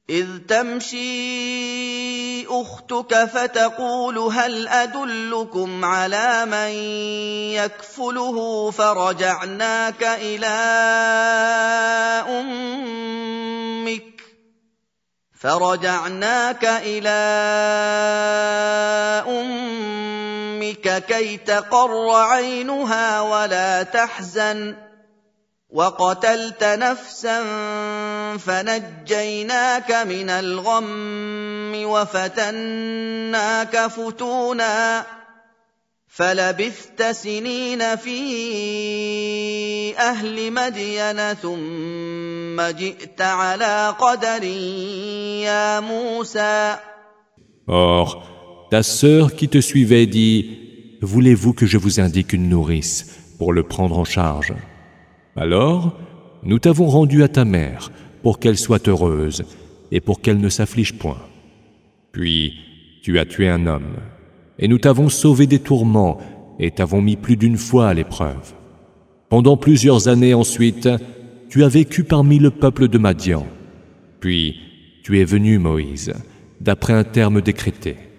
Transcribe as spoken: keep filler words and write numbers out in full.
إذ تمشي أختك فتقول هل أدلكم على من يكفله فرجعناك إلى أمك فرجعناك إلى أمك كي تقر عينها ولا تحزن وقتلت نفسا فنجيناك من الغم وفتناك فتونا فلبثت سنين في أهل مدين ثم جئت على قدر يا موسى. Or, ta sœur qui te suivait dit: Voulez-vous que je vous indique une nourrice pour le prendre en charge? Alors, nous t'avons rendu à ta mère pour qu'elle soit heureuse et pour qu'elle ne s'afflige point. Puis, tu as tué un homme, et nous t'avons sauvé des tourments et t'avons mis plus d'une fois à l'épreuve. Pendant plusieurs années ensuite, tu as vécu parmi le peuple de Madian. Puis, tu es venu, Moïse, d'après un terme décrété.